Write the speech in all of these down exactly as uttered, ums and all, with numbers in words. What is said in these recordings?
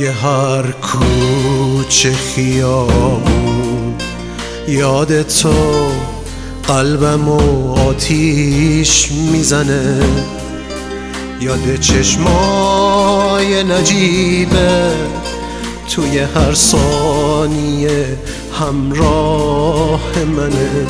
هر کوچه خیابون یاد تو قلبمو آتیش میزنه، یاد چشمای نجیبه توی هر ثانیه همراه منه.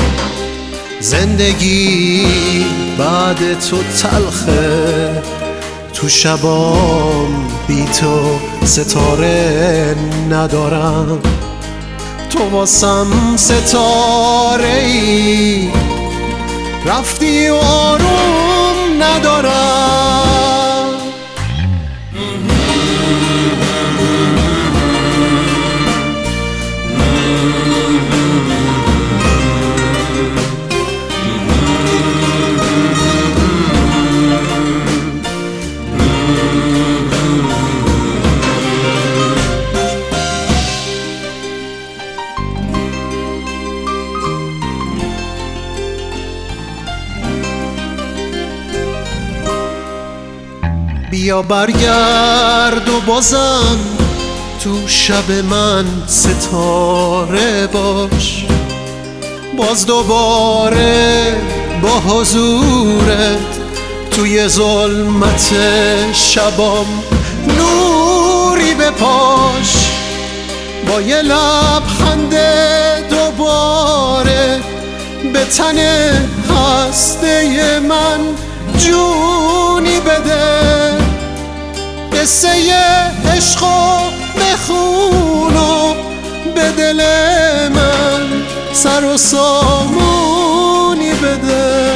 زندگی بعد تو تلخه، تو شبام بی تو ستاره ندارم، تو واسم ستاره ای رفتی و آروم ندارم. بیا برگرد و بازم تو شب من ستاره باش، باز دوباره با حضورت توی ظلمت شبام نوری بپاش. با یه لبخند دوباره به تن هسته من جونی بده، قصه عشقو بخون و به دل من سر و سامونی بده.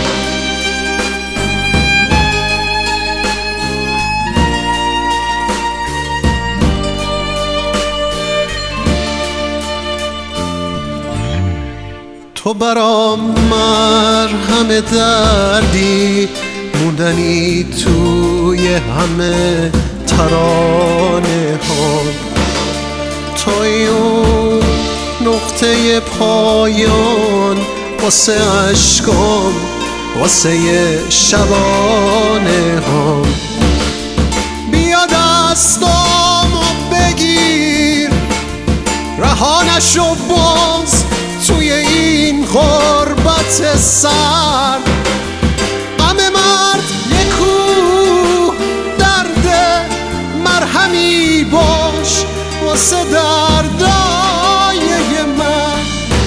تو برام مرهم دردی موندنی توی همه ترانه ها، توی اون نقطه پایان واسه عشقام، واسه شبانه ها. بیا دستامو بگیر، رها نشو باز توی این غربت سر. غم مرد یک کوه درده، مرهمی باش واسه دردای من.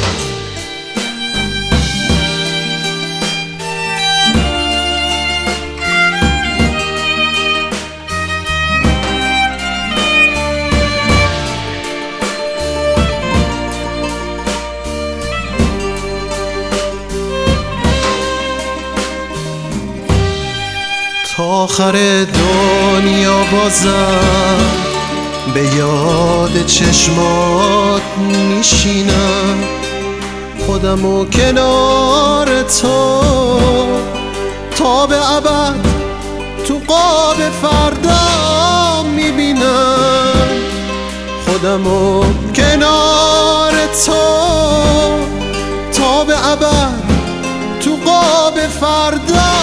تا آخر دنیا بازم به یاد چشمات میشینم، خودمو کنار تو تا به ابد تو قاب فردا میبینم، خودمو کنار تو تا به ابد تو قاب فردا